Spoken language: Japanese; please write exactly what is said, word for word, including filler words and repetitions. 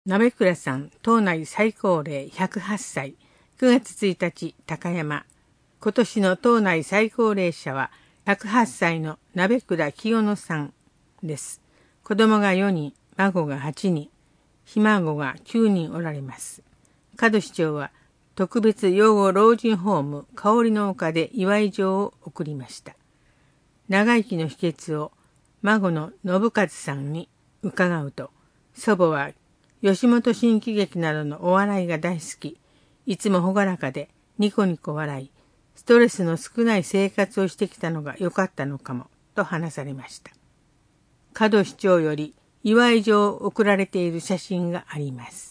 鍋倉さん、島内最高齢ひゃくはっさい、くがつついたち、高山。今年の島内最高齢者はひゃくはっさいの鍋倉清野さんです。子供がよにん、孫がはちにん、ひ孫がきゅうにんおられます。門市長は特別養護老人ホーム香りの丘で祝い状を送りました。長生きの秘訣を孫の信和さんに伺うと、祖母は吉本新喜劇などのお笑いが大好き、いつも朗らかでニコニコ笑い、ストレスの少ない生活をしてきたのが良かったのかも、と話されました。門市長より祝い状を送られている写真があります。